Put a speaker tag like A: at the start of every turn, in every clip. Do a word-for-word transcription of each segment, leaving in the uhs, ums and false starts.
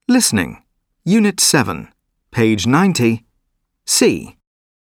A: Listening. Unit seven, page ninety, C.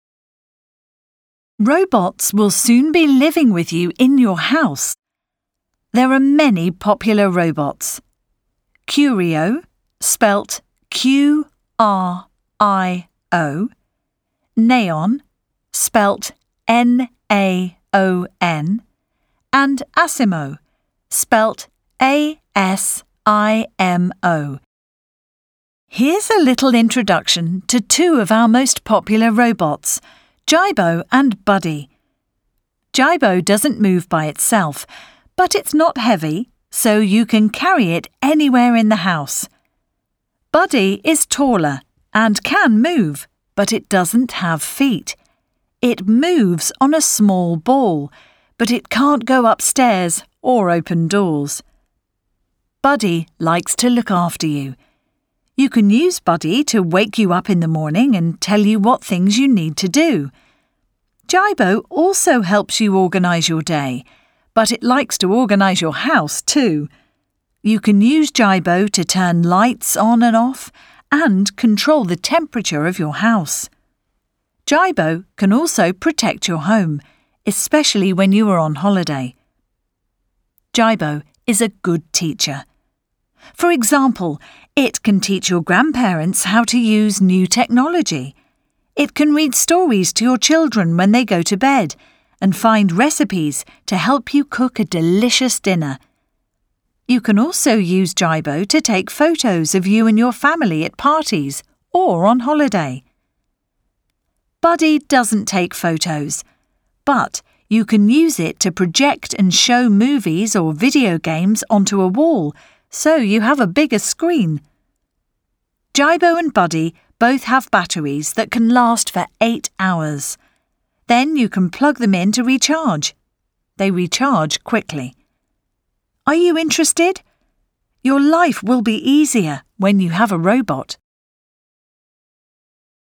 B: Robots will soon be living with you in your house. There are many popular robots. Curio, spelt Q R I O. Naon, spelt N A O N. And Asimo, spelt A S I M O. Here's a little introduction to two of our most popular robots, Jibo and Buddy. Jibo doesn't move by itself, but it's not heavy, so you can carry it anywhere in the house. Buddy is taller and can move, but it doesn't have feet. It moves on a small ball, but it can't go upstairs or open doors. Buddy likes to look after you. You can use Buddy to wake you up in the morning and tell you what things you need to do. Jibo also helps you organise your day, but it likes to organise your house too. You can use Jibo to turn lights on and off and control the temperature of your house. Jibo can also protect your home, especially when you are on holiday. Jibo is a good teacher. For example, it can teach your grandparents how to use new technology. It can read stories to your children when they go to bed and find recipes to help you cook a delicious dinner. You can also use Jibo to take photos of you and your family at parties or on holiday. Buddy doesn't take photos, but you can use it to project and show movies or video games onto a wall, so you have a bigger screen. Jibo and Buddy both have batteries that can last for eight hours. Then you can plug them in to recharge. They recharge quickly. Are you interested? Your life will be easier when you have a robot.